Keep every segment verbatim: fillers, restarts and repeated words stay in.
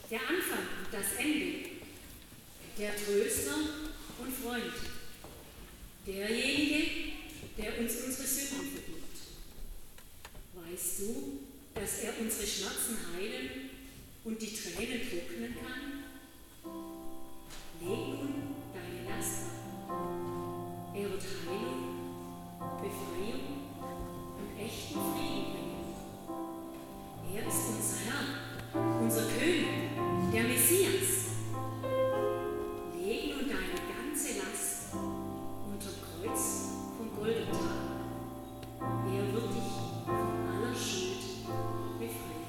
der Anfang und das Ende, der Tröster und Freund, derjenige, der uns unsere Sünden vergibt. Weißt du, dass er unsere Schmerzen heilen und die Tränen trocknen kann? Leg nun deine Last ab. Er wird Heilung, Befreiung und echten Frieden bringen. Er ist unser Herr, unser König, der Messias. Leg nun deine ganze Last unterm Kreuz von Golgatha. Er wird dich von aller Schuld befreien.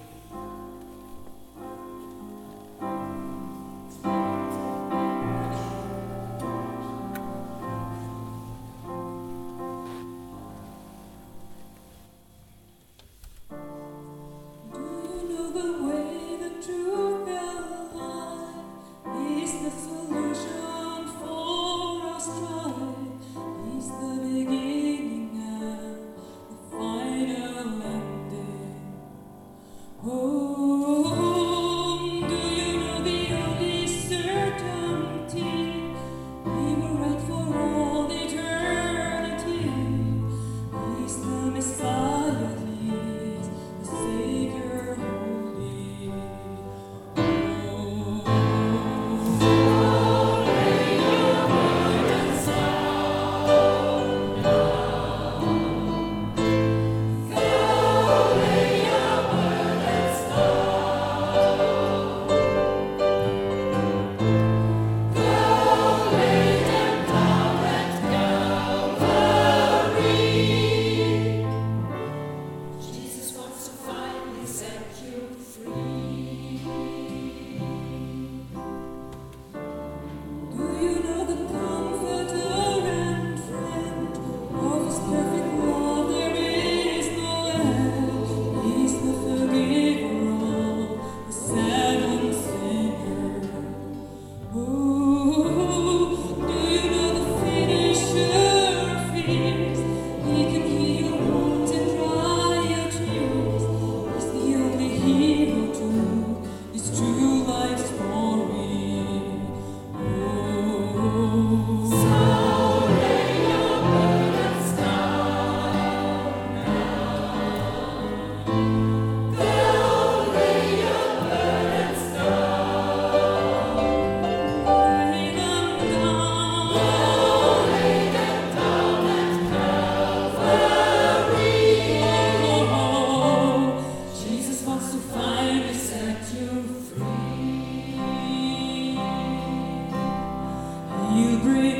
You bring